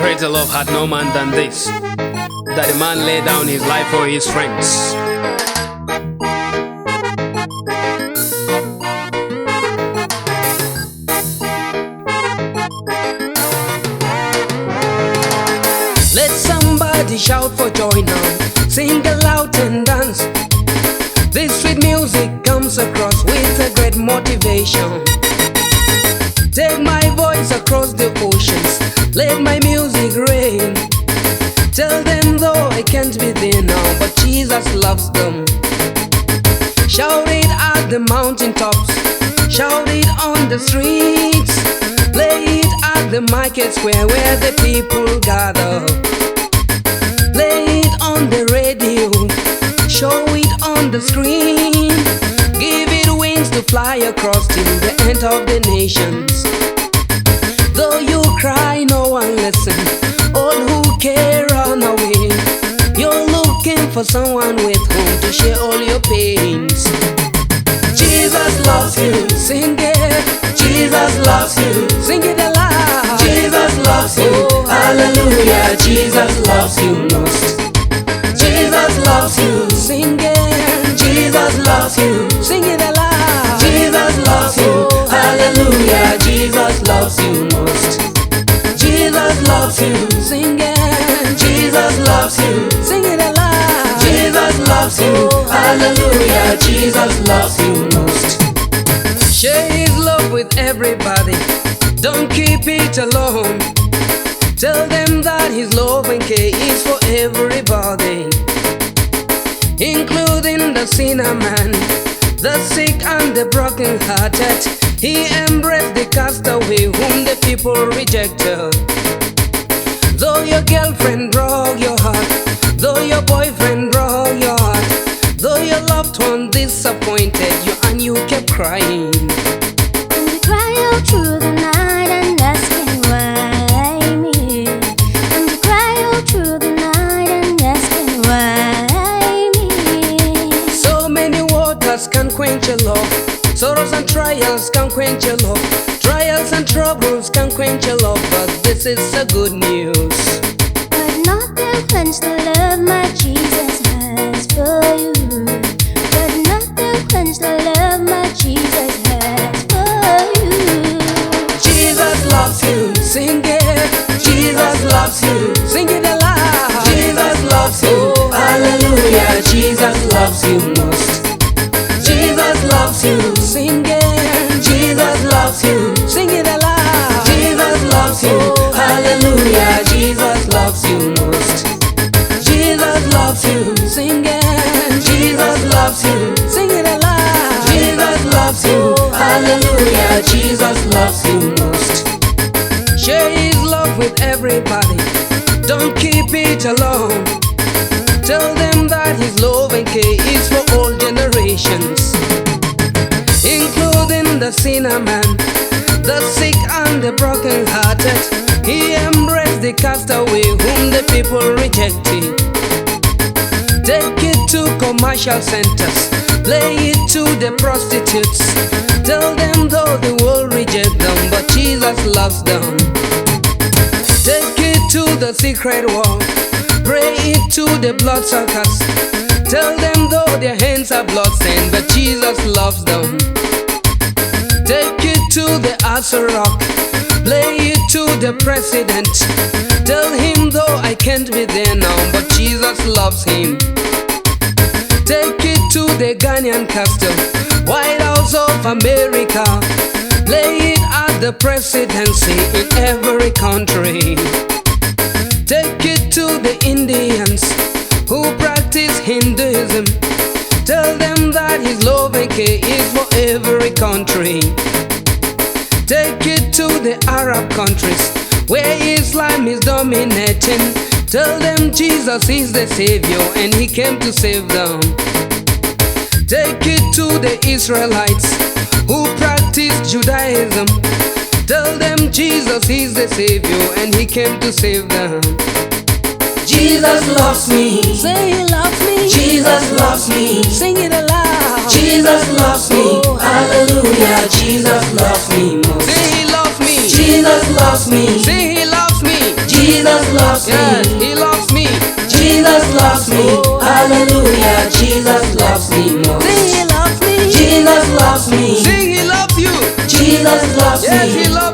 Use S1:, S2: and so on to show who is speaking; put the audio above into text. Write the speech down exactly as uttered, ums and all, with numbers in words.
S1: greater love had no man than this, that a man lay down his life for his friends.
S2: Let somebody shout for joy now, sing aloud and dance. This sweet music comes across with a great motivation. Take my voice across the oceans, let my music rain. Tell them though I can't be there now, but Jesus loves them. Shout it at the mountaintops, shout it on the streets, play it at the market square where the people gather. Play it on the radio, show it on the screen, give it wings to fly across to the end of the nations. Though you cry, no one listen, all who care run away. You're looking for someone with whom to share all your pains. Jesus loves you, sing it. Jesus loves you, sing it aloud. Jesus loves you, oh, hallelujah. Jesus loves you most. Jesus loves you, sing it. Jesus loves you, sing it aloud. Jesus loves you, hallelujah. Jesus loves you most. Jesus loves you, sing it. Jesus loves you, sing it aloud. Jesus loves you, hallelujah. Jesus loves you most. Share his love with everybody, don't keep it alone. Tell them that his love and care is for everybody, including the sinner man, the sick and the broken hearted. He embraced the castaway whom the people rejected. Though your girlfriend broke your heart, though your boyfriend broke your heart, though your loved one disappointed you and you kept crying.
S3: And you cry out through the night and asking why me. And you cry out through the night and asking why me.
S2: So many waters can quench your love, sorrows and trials can quench your love, trials and troubles can quench your love, but this is the good news.
S3: But nothing quench the love my Jesus has for you. But nothing quench the love my Jesus has for you.
S2: Jesus loves you, sing it. Jesus loves you, sing it aloud. Jesus loves you, oh, hallelujah. Jesus loves you most. Jesus loves you, sing it. Jesus loves you, sing it aloud. Jesus loves you, oh, hallelujah. Jesus loves you most. Jesus loves you, sing it. Jesus loves you, sing it aloud. Jesus loves you, oh, hallelujah. Jesus loves you most. Share his love with everybody, don't keep it alone. Tell them that his love and care is for all generations, including the sinner man, the sick and the broken hearted. He embraced the castaway whom the people rejected. Take it to commercial centers, play it to the prostitutes. Tell them though the world rejects them, but Jesus loves them. Take it to the secret wall, pray it to the bloodsuckers. Tell them though their hands are bloodstained, but Jesus loves them. Take it to the Asa Rock, play it to the president. Tell him though I can't be there now, but Jesus loves him. Take it to the Ghanaian castle, White House of America. Play it at the presidency in every country. Take it to the Indians who practice Hinduism. Tell them that his love and care is for every country. Take it to the Arab countries where Islam is dominating. Tell them Jesus is the Savior and he came to save them. Take it to the Israelites who practice Judaism. Tell them Jesus is the Savior and he came to save them. Jesus loves me,
S3: Say he loves me.
S2: Jesus loves me,
S3: Sing it aloud.
S2: Jesus loves me,
S3: Oh,
S2: hallelujah. Jesus loves me most.
S1: Say he loves me,
S2: Jesus loves me,
S1: say he loves me,
S2: Jesus loves me. Hallelujah, Jesus loves me most.
S3: Sing he loves me.
S2: Jesus loves me.
S1: Sing, he loves you.
S2: Jesus loves
S1: Yes,
S2: me.
S1: he loves